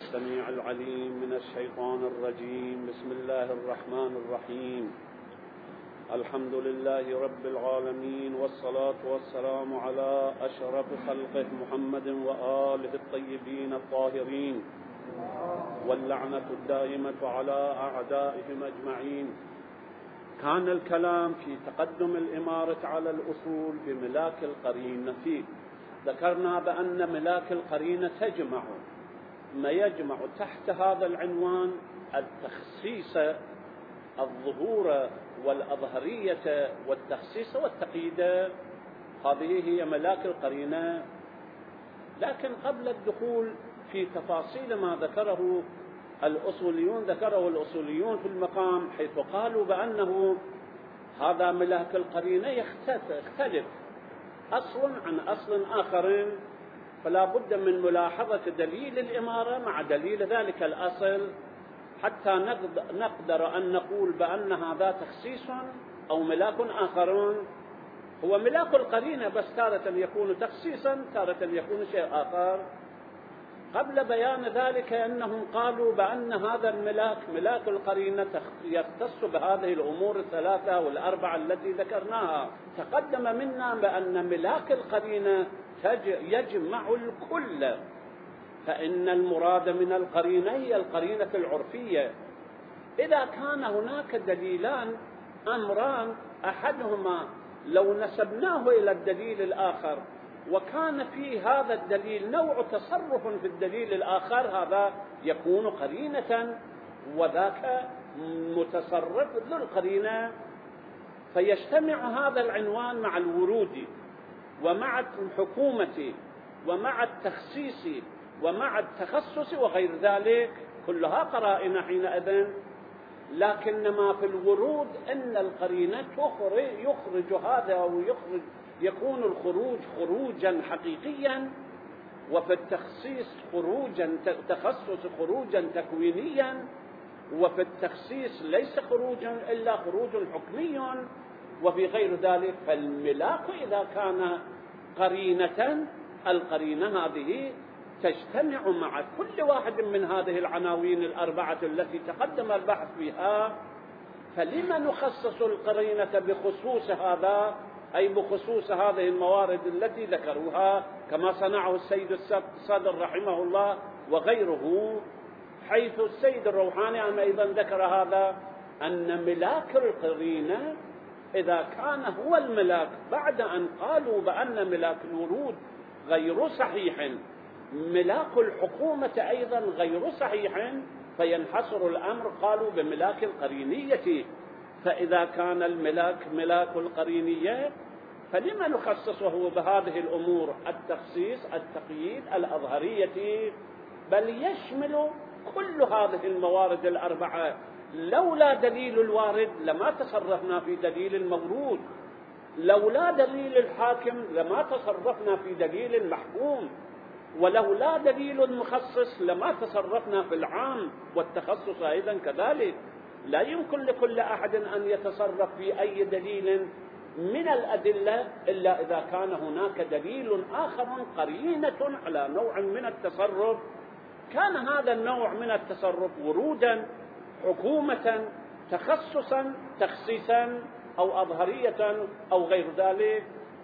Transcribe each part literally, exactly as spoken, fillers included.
السميع العليم من الشيطان الرجيم. بسم الله الرحمن الرحيم. الحمد لله رب العالمين، والصلاة والسلام على أشرف خلقه محمد وآله الطيبين الطاهرين، واللعنة الدائمة على أعدائهم أجمعين. كان الكلام في تقدم الإمارة على الأصول بملاك القرينة. فيه ذكرنا بأن ملاك القرينة تجمع ما يجمع تحت هذا العنوان التخصيص، الظهور والأظهرية والتخصيص والتقييد. هذه هي ملاك القرينة. لكن قبل الدخول في تفاصيل ما ذكره الأصوليون ذكره الأصوليون في المقام، حيث قالوا بأنه هذا ملاك القرينة يختلف أصل عن أصل آخر، فلا بد من ملاحظة دليل الإمارة مع دليل ذلك الأصل حتى نقدر أن نقول بأن هذا تخصيص أو ملاك آخر. هو ملاك القرينة بس تارة يكون تخصيصا، تارة يكون شيء آخر. قبل بيان ذلك أنهم قالوا بأن هذا الملاك ملاك القرينة يختص بهذه الأمور الثلاثة والأربعة التي ذكرناها. تقدم منا بأن ملاك القرينة يجمع الكل، فإن المراد من القرينة هي القرينة العرفية. إذا كان هناك دليلان أمران، أحدهما لو نسبناه إلى الدليل الآخر وكان في هذا الدليل نوع تصرف في الدليل الآخر، هذا يكون قرينة وذاك متصرف ذو القرينة. فيجتمع هذا العنوان مع الورود ومع الحكومة ومع التخصيص ومع التخصص وغير ذلك، كلها قرائن حينئذ. لكن ما في الورود أن القرينة يخرج هذا أو يخرج يكون الخروج خروجا حقيقيا، وفي التخصيص خروجا تخصص خروجا تكوينيا، وفي التخصيص ليس خروجا إلا خروج حكمي، وفي غير ذلك. فالملاك إذا كان قرينة، القرينة هذه تجتمع مع كل واحد من هذه العناوين الأربعة التي تقدم البحث فيها. فلما نخصص القرينة بخصوص هذا، أي بخصوص هذه الموارد التي ذكروها، كما صنعه السيد الصدر رحمه الله وغيره، حيث السيد الروحاني أيضا ذكر هذا، أن ملاك القرينة إذا كان هو الملاك بعد أن قالوا بأن ملاك الورود غير صحيح، ملاك الحكومة أيضا غير صحيح، فينحصر الأمر قالوا بملاك القرينية. فإذا كان الملاك ملاك القرينية فلما نخصصه بهذه الأمور التخصيص التقييد الأظهرية، بل يشمل كل هذه الموارد الأربعة. لولا دليل الوارد لما تصرفنا في دليل المورود، لولا دليل الحاكم لما تصرفنا في دليل المحكوم، ولولا دليل المخصص لما تصرفنا في العام، والتخصص أيضا كذلك. لا يمكن لكل أحد أن يتصرف في أي دليل من الأدلة إلا إذا كان هناك دليل آخر قرينة على نوع من التصرف، كان هذا النوع من التصرف ورودا، حكومة، تخصصا، تخصيصا، أو أظهرية أو غير ذلك.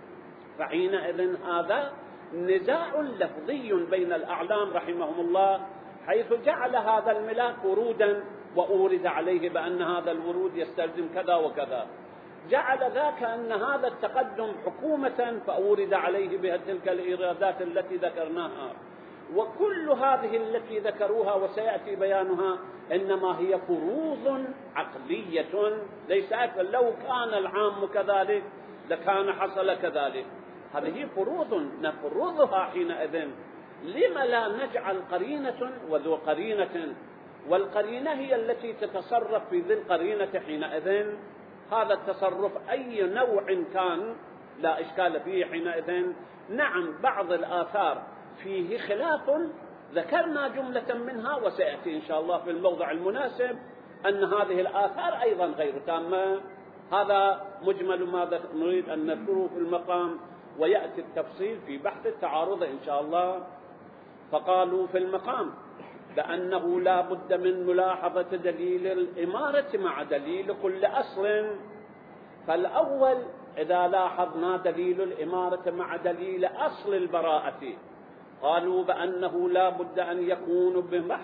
فحينئذ هذا نزاع لفظي بين الأعلام رحمهم الله، حيث جعل هذا الملاك ورودا وأورد عليه بأن هذا الورود يستلزم كذا وكذا، جعل ذاك أن هذا التقدم حكومة فأورد عليه بتلك الإيرادات التي ذكرناها. وكل هذه التي ذكروها وسيأتي بيانها إنما هي فروض عقلية، ليس أكثر. لو كان العام كذلك لكان حصل كذلك. هذه فروض نفرضها حينئذ. لما لا نجعل قرينة وذو قرينة، والقرينة هي التي تتصرف في ذي القرينة حينئذ. هذا التصرف أي نوع كان لا إشكال فيه حينئذ. نعم بعض الآثار فيه خلاف، ذكرنا جملة منها وسيأتي إن شاء الله في الموضع المناسب أن هذه الآثار أيضا غير تامة. هذا مجمل ما نريد أن نذكره في المقام، ويأتي التفصيل في بحث التعارض إن شاء الله. فقالوا في المقام بأنه لا بد من ملاحظة دليل الإمارة مع دليل كل أصل. فالأول إذا لاحظنا دليل الإمارة مع دليل أصل البراءة، قالوا بأنه لا بد أن يكون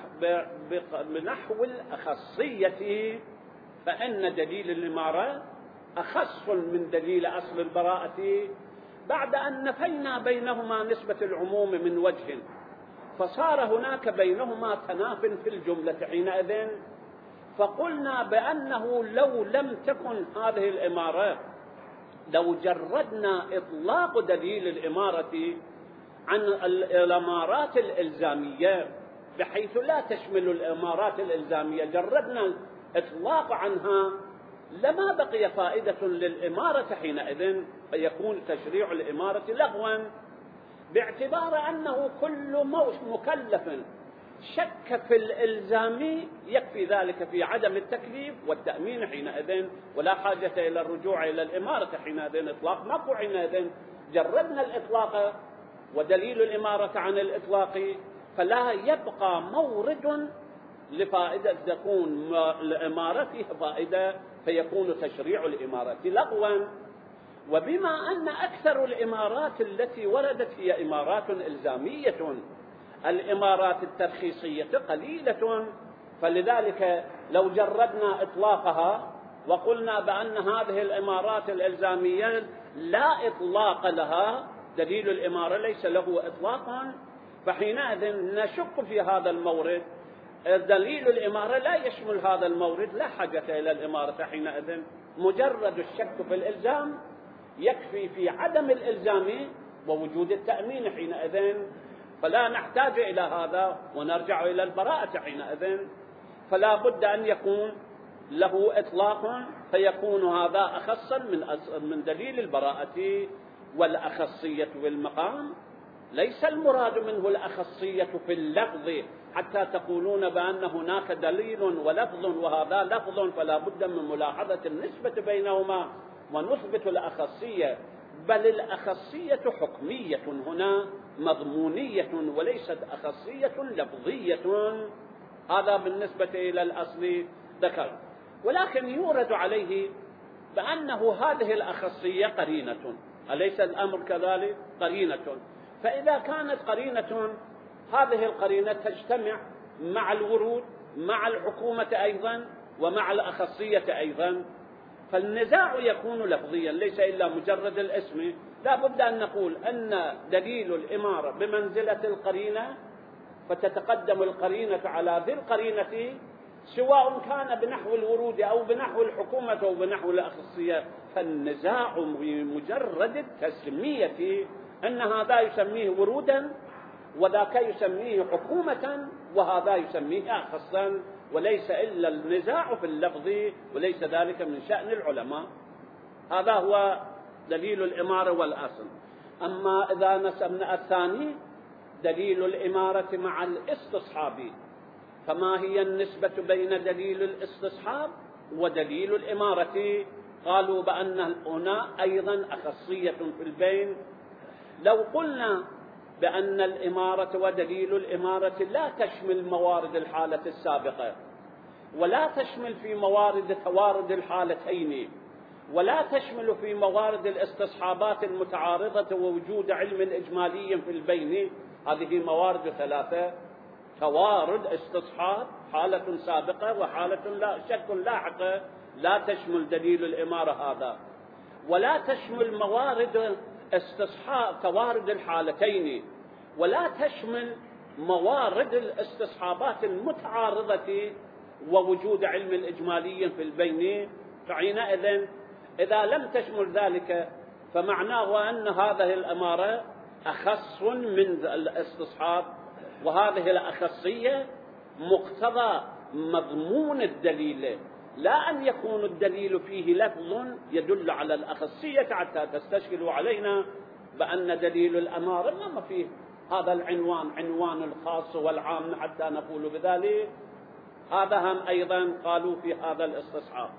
بنحو الأخصية، فإن دليل الإمارة أخص من دليل أصل البراءة بعد أن نفينا بينهما نسبة العموم من وجه، فصار هناك بينهما تناف في الجملة حينئذ. فقلنا بأنه لو لم تكن هذه الإمارة، لو جردنا إطلاق دليل الإمارة عن الإمارات الإلزامية بحيث لا تشمل الإمارات الإلزامية، جردنا الإطلاق عنها، لما بقي فائدة للإمارة حينئذ، فيكون تشريع الإمارة لغوا، باعتبار أنه كل مكلف شك في الإلزام يكفي ذلك في عدم التكليف والتأمين حينئذ، ولا حاجة إلى الرجوع إلى الإمارة حينئذ، إطلاق ماكو حينئذ. جردنا الإطلاق ودليل الإمارة عن الإطلاق، فلا يبقى مورد لفائدة تكون الإمارة فيها فائدة، فيكون تشريع الإمارة لغوا. وبما أن أكثر الإمارات التي وردت هي إمارات إلزامية، الإمارات الترخيصية قليلة، فلذلك لو جردنا إطلاقها وقلنا بأن هذه الإمارات الإلزامية لا إطلاق لها، دليل الإمارة ليس له إطلاق، فحينئذ نشك في هذا المورد، دليل الإمارة لا يشمل هذا المورد، لا حاجة إلى الإمارة حينئذ، مجرد الشك في الإلزام يكفي في عدم الإلزام ووجود التأمين حينئذ، فلا نحتاج إلى هذا ونرجع إلى البراءة حينئذ. فلا بد أن يكون له إطلاق، فيكون هذا أخصا من من دليل البراءة. والأخصية بالمقام ليس المراد منه الأخصية في اللفظ حتى تقولون بأن هناك دليل ولفظ وهذا لفظ، فلا بد من ملاحظة النسبة بينهما ونثبت الأخصية، بل الأخصية حكمية هنا مضمونية وليست أخصية لفظية. هذا بالنسبة إلى الأصل ذكر. ولكن يورد عليه بأنه هذه الأخصية قرينة، أليس الأمر كذلك؟ قرينة. فإذا كانت قرينة، هذه القرينة تجتمع مع الورود مع الحكومة أيضا ومع الأخصية أيضا، فالنزاع يكون لفظيا ليس إلا مجرد الاسم. لا بد أن نقول أن دليل الإمارة بمنزلة القرينة، فتتقدم القرينة على ذي القرينة سواء كان بنحو الورود أو بنحو الحكومة أو بنحو الأخصية. فالنزاع بمجرد التسمية، أن هذا يسميه ورودا وذاك يسميه حكومة وهذا يسميه أخصا، وليس إلا النزاع في اللفظ، وليس ذلك من شأن العلماء. هذا هو دليل الإمارة والأصل. أما إذا نسبنا الثاني دليل الإمارة مع الاستصحاب، فما هي النسبة بين دليل الاستصحاب ودليل الإمارة؟ قالوا بأن هنا أيضا أخصية في البين. لو قلنا بأن الإمارة ودليل الإمارة لا تشمل موارد الحالة السابقة، ولا تشمل في موارد توارد الحالتين، ولا تشمل في موارد الاستصحابات المتعارضة ووجود علم إجمالي في البين، هذه موارد ثلاثة: توارد، استصحاب، حالة سابقة وحالة لا شك لاحقة، لا تشمل دليل الإمارة هذا. ولا تشمل موارد استصحاب توارد الحالتين، ولا تشمل موارد الاستصحابات المتعارضة ووجود علم الإجمالي في البين. فحينئذ إذا لم تشمل ذلك فمعناه أن هذه الإمارة أخص من الاستصحاب، وهذه الأخصية مقتضى مضمون الدليل، لا أن يكون الدليل فيه لفظ يدل على الأخصية حتى تستشكلوا علينا بأن دليل الأمارة ما فيه هذا العنوان، عنوان الخاص والعام، حتى نقول بذلك. هذا هم أيضا قالوا في هذا الاستصحاب.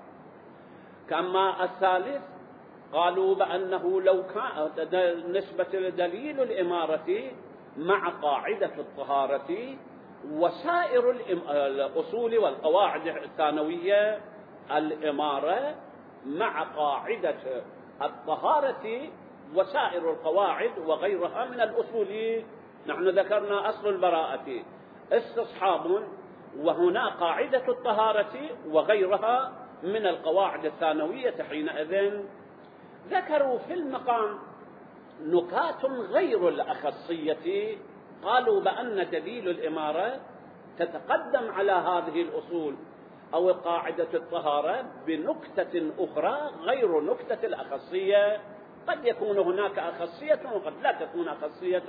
كما الثالث قالوا بأنه لو كان نسبة دليل الإمارة مع قاعدة الطهارة، وسائر الأصول والقواعد الثانوية الإمارة مع قاعدة الطهارة وسائر القواعد وغيرها من الأصول. نحن ذكرنا أصل البراءة استصحاب، وهنا قاعدة الطهارة وغيرها من القواعد الثانوية. حينئذ ذكروا في المقام نكات غير الأخصية، قالوا بأن دليل الإمارة تتقدم على هذه الأصول أو قاعدة الطهارة بنكتة أخرى غير نكتة الأخصية. قد يكون هناك أخصية وقد لا تكون أخصية،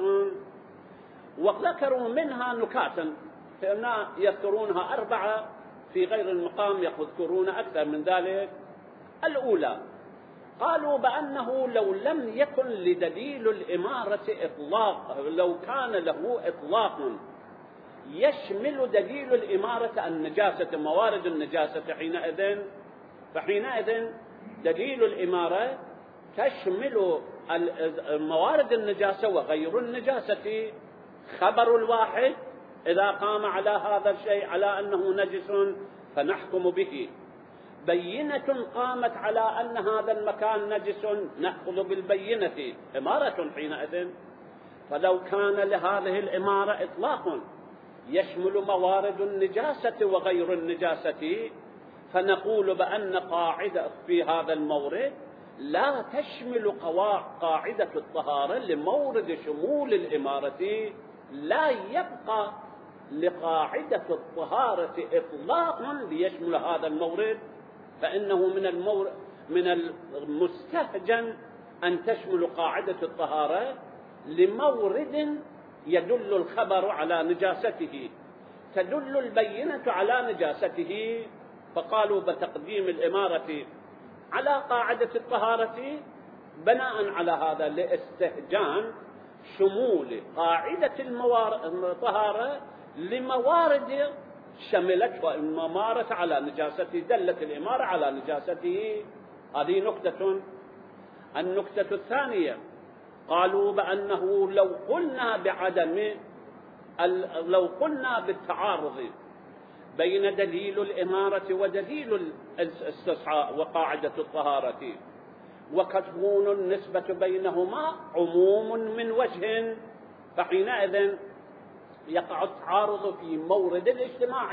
وذكروا منها نكاتا فإن يذكرونها أربعة، في غير المقام يذكرون أكثر من ذلك. الأولى قالوا بأنه لو لم يكن لدليل الإمارة إطلاق، لو كان له إطلاق يشمل دليل الإمارة النجاسة، موارد النجاسة، حينئذ فحينئذ دليل الإمارة تشمل موارد النجاسة وغير النجاسة. خبر الواحد إذا قام على هذا الشيء على أنه نجس فنحكم به، بينة قامت على أن هذا المكان نجس نأخذ بالبينة، إمارة حينئذ. فلو كان لهذه الإمارة إطلاق يشمل موارد النجاسة وغير النجاسة فنقول بأن قاعدة في هذا المورد لا تشمل قاعدة الطهارة لمورد شمول الإمارة، لا يبقى لقاعدة الطهارة إطلاق ليشمل هذا المورد، فإنه من المورد من المستهجن أن تشمل قاعدة الطهارة لمورد يدل الخبر على نجاسته، تدل البينة على نجاسته. فقالوا بتقديم الإمارة على قاعدة الطهارة بناء على هذا لاستهجان شمول قاعدة الطهارة لموارد شملت ومارت على نجاسته، دلت الإمارة على نجاسته. هذه نكتة. النكتة الثانية قالوا بأنه لو قلنا بعدم لو قلنا بالتعارض بين دليل الإمارة ودليل الاستصحاء وقاعدة الطهارة وقد تكون النسبة بينهما عموم من وجه، فحينئذ يقع التعارض في مورد الاجتماع،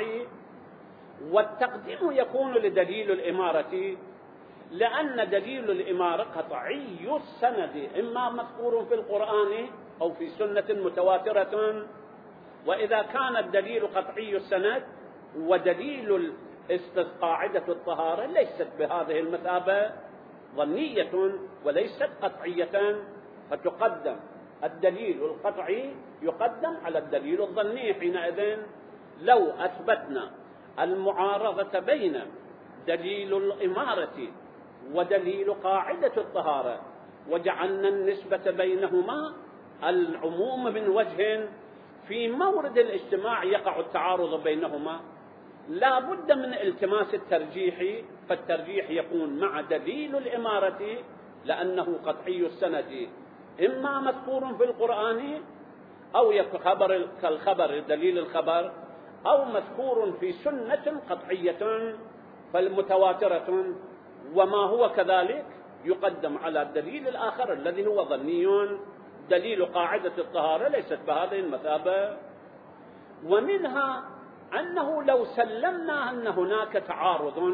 والتقديم يكون لدليل الإمارة لأن دليل الإمارة قطعي السند، إما مذكور في القرآن أو في سنة متواترة. وإذا كان الدليل قطعي السند ودليل قاعدة الطهارة ليست بهذه المثابة، ظنية وليست قطعية، فتقدم الدليل القطعي يقدم على الدليل الظني. حينئذ لو أثبتنا المعارضة بين دليل الإمارة ودليل قاعدة الطهارة وجعلنا النسبة بينهما العموم من وجه، في مورد الاجتماع يقع التعارض بينهما، لا بد من التماس الترجيح، فالترجيح يكون مع دليل الإمارة لأنه قطعي السند، إما مذكور في القرآن أو خبر كالخبر دليل الخبر، أو مذكور في سنة قطعية فالمتواترة، وما هو كذلك يقدم على الدليل الآخر الذي هو ظني. دليل قاعدة الطهارة ليست بهذه المثابة. ومنها أنه لو سلمنا أن هناك تعارض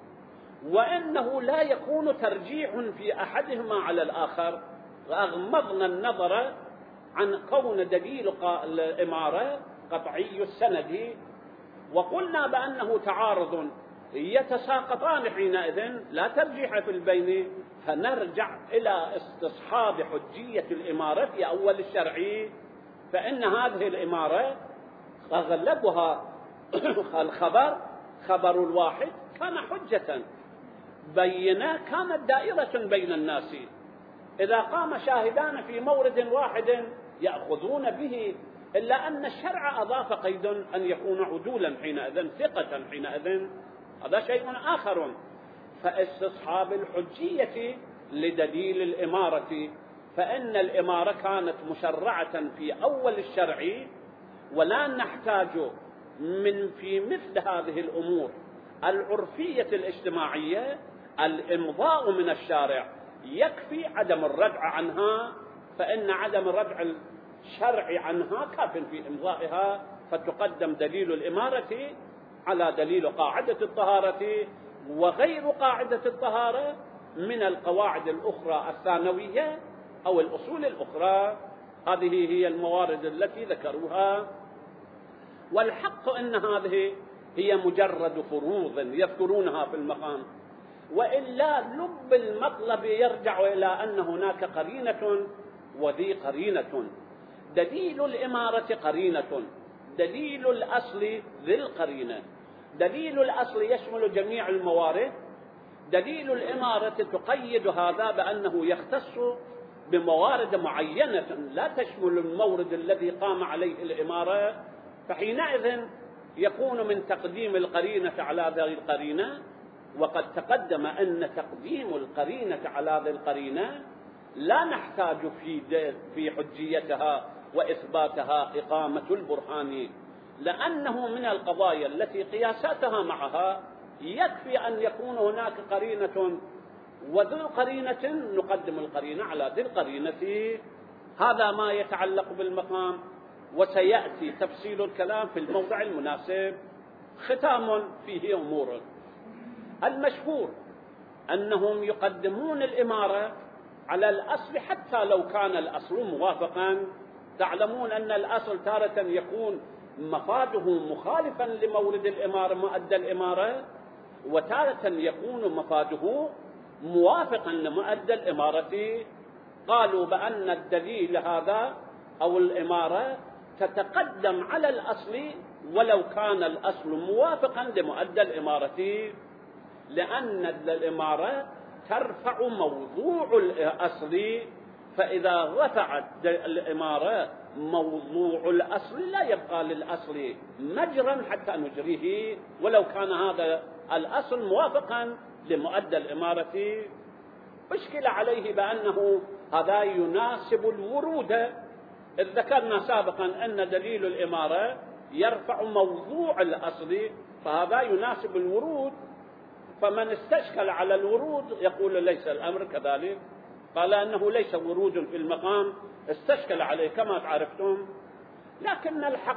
وأنه لا يكون ترجيح في أحدهما على الآخر، أغمضنا النظر عن كون دليل الإمارة قطعي السند وقلنا بأنه تعارض يتساقطان، حينئذ لا ترجيح في البين، فنرجع إلى استصحاب حجية الإمارة في أول الشرع، فإن هذه الإمارة أغلبها الخبر خبر الواحد كان حجة بينة، كانت دائرة بين الناس، إذا قام شاهدان في مورد واحد يأخذون به، إلا أن الشرع أضاف قيد أن يكون عدولا حينئذ، ثقة حينئذ، هذا شيء آخر. فاستصحاب الحجية لدليل الإمارة، فإن الإمارة كانت مشرعة في أول الشرع ولا نحتاج من في مثل هذه الأمور العرفية الاجتماعية الإمضاء من الشارع، يكفي عدم الردع عنها، فإن عدم الردع الشرعي عنها كاف في إمضائها، فتقدم دليل الإمارة على دليل قاعدة الطهارة، وغير قاعدة الطهارة من القواعد الأخرى الثانوية أو الأصول الأخرى. هذه هي الموارد التي ذكروها، والحق أن هذه هي مجرد فروض يذكرونها في المقام، وإلا لب المطلب يرجع إلى أن هناك قرينة وذي قرينة. دليل الإمارة قرينة، دليل الأصل ذي القرينة. دليل الأصل يشمل جميع الموارد، دليل الإمارة تقيد هذا بأنه يختص بموارد معينة لا تشمل المورد الذي قام عليه الإمارة، فحينئذ يكون من تقديم القرينة على ذي القرينة. وقد تقدم أن تقديم القرينة على ذي القرينة لا نحتاج في في حجيتها وإثباتها إقامة البرهان، لأنه من القضايا التي قياساتها معها يكفي أن يكون هناك قرينة، وذو القرينة نقدم القرينة على ذي القرينة. هذا ما يتعلق بالمقام، وسيأتي تفصيل الكلام في الموضع المناسب. ختام فيه أمور. المشهور أنهم يقدمون الإمارة على الأصل حتى لو كان الأصل موافقا. تعلمون أن الأصل تارة يكون مفاده مخالفا لمورد الإمارة مؤدى الإمارة، وتارة يكون مفاده موافقا لمؤدى الإمارة. قالوا بأن الدليل هذا أو الإمارة تتقدم على الأصل ولو كان الأصل موافقا لمؤدى الإمارة، لأن الإمارة ترفع موضوع الأصل، فإذا رفعت الإمارة موضوع الأصل لا يبقى للأصل مجرا حتى نجريه ولو كان هذا الأصل موافقا لمؤدى الإمارة. أشكل عليه بأنه هذا يناسب الورود، إذ ذكرنا سابقا أن دليل الإمارة يرفع موضوع الأصل، فهذا يناسب الورود. فمن استشكل على الورود يقول ليس الأمر كذلك، قال أنه ليس ورود في المقام، استشكل عليه كما تعرفتم. لكن الحق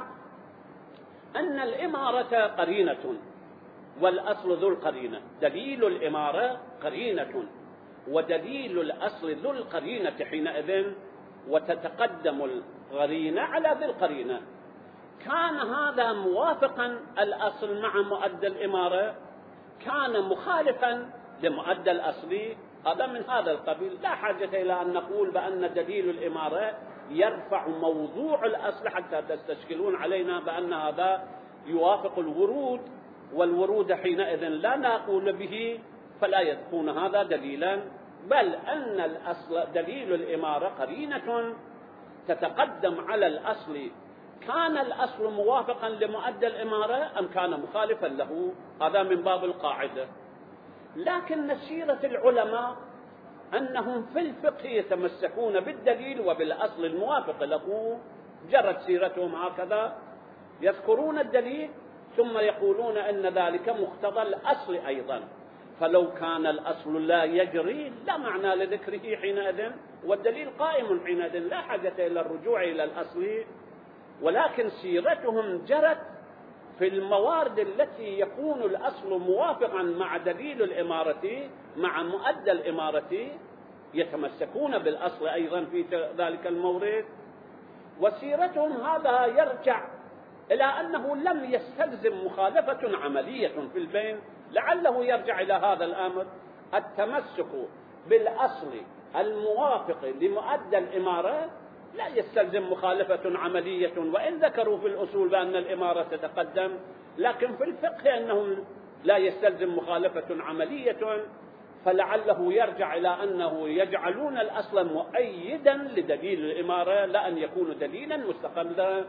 أن الإمارة قرينة والأصل ذو القرينة. دليل الإمارة قرينة ودليل الأصل ذو القرينة حينئذ، وتتقدم القرينة على ذي القرينة. كان هذا موافقا الأصل مع مؤدى الإمارة، كان مخالفا لمؤدى الأصل، هذا من هذا القبيل. لا حاجة إلى أن نقول بأن دليل الإمارة يرفع موضوع الأصل حتى تستشكلون علينا بأن هذا يوافق الورود، والورود حينئذ لا نقول به، فلا يكون هذا دليلا، بل أن الأصل دليل الإمارة قرينة تتقدم على الأصل. كان الأصل موافقا لمؤدى الإمارة أم كان مخالفا له؟ هذا من باب القاعدة. لكن سيرة العلماء أنهم في الفقه يتمسكون بالدليل وبالأصل الموافق له، جرت سيرتهم هكذا، يذكرون الدليل ثم يقولون أن ذلك مقتضى الأصل أيضا، فلو كان الأصل لا يجري لا معنى لذكره حينئذ، والدليل قائم حينئذ، لا حاجة إلى الرجوع إلى الأصل. ولكن سيرتهم جرت في الموارد التي يكون الأصل موافقا مع دليل الإمارة مع مؤدى الإمارة، يتمسكون بالأصل أيضا في ذلك المورد. وسيرتهم هذا يرجع إلى أنه لم يستلزم مخالفة عملية في البين، لعله يرجع إلى هذا الأمر، التمسك بالأصل الموافق لمؤدى الإمارة لا يستلزم مخالفة عملية، وإن ذكروا في الأصول بأن الإمارة تتقدم، لكن في الفقه أنهم لا يستلزم مخالفة عملية، فلعله يرجع إلى أنه يجعلون الأصل مؤيدا لدليل الإمارة، لا أن يكون دليلا مستقلا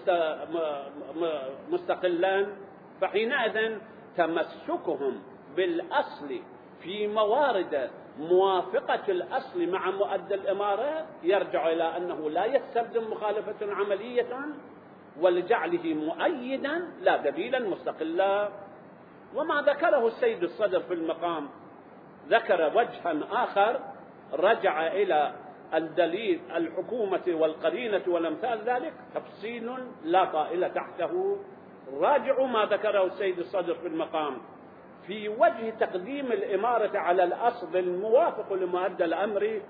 مستقلا. فحينئذ تمسكهم بالأصل في موارد موافقة الأصل مع مؤدى الإمارة يرجع إلى أنه لا يستلزم مخالفة عملية، ولجعله مؤيدا لا دليلا مستقلا. وما ذكره السيد الصدر في المقام ذكر وجها آخر رجع إلى الدليل الحكومة والقرينة والأمثال ذلك تفصيل لا طائل تحته. راجعوا ما ذكره السيد الصدر في المقام في وجه تقديم الإمارة على الأصل الموافق لمؤدى الأمر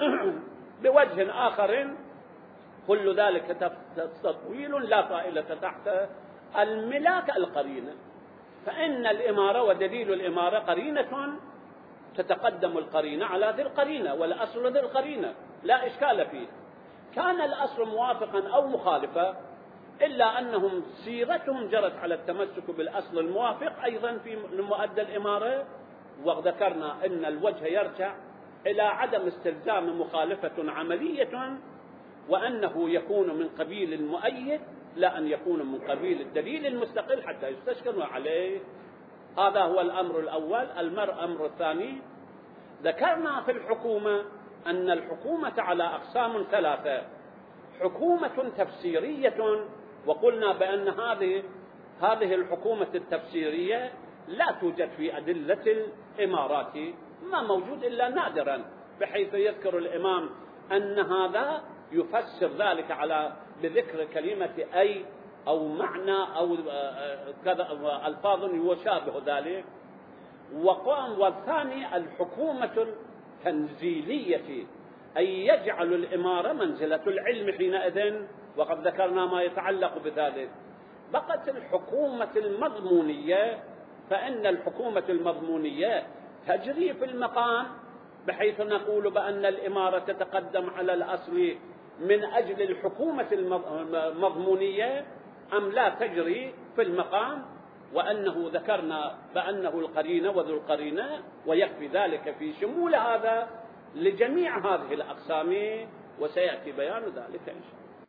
بوجه آخر، كل ذلك تطويل لا طائلة تحته. الملاك القرينة، فإن الإمارة ودليل الإمارة قرينة تتقدم القرينة على ذي القرينة، والأصل ذي القرينة لا إشكال فيه. كان الأصل موافقا أو مخالفا، إلا أنهم سيرتهم جرت على التمسك بالأصل الموافق أيضا في مؤدى الإمارة. وذكرنا أن الوجه يرجع إلى عدم استلزام مخالفة عملية، وأنه يكون من قبيل المؤيد لا أن يكون من قبيل الدليل المستقل حتى يستشكل عليه. هذا هو الأمر الأول. الأمر الثاني، ذكرنا في الحكومة أن الحكومة على أقسام ثلاثة: حكومة تفسيرية، وقلنا بأن هذه هذه الحكومة التفسيرية لا توجد في أدلة الإمارات، ما موجود إلا نادرا، بحيث يذكر الإمام أن هذا يفسر ذلك على بذكر كلمة أي أو معنى أو كذا ألفاظ يشابه ذلك. وقام والثاني الحكومة التنزيلية، أي يجعل الإمارة منزلة العلم حينئذ، وقد ذكرنا ما يتعلق بذلك. بقت الحكومة المضمونية، فإن الحكومة المضمونية تجري في المقام، بحيث نقول بأن الإمارة تتقدم على الأصل من أجل الحكومة المضمونية أم لا تجري في المقام، وأنه ذكرنا بأنه القرينة وذو القرينة، ويكفي ذلك في شمول هذا لجميع هذه الأقسام، وسيأتي بيان ذلك إن شاء الله.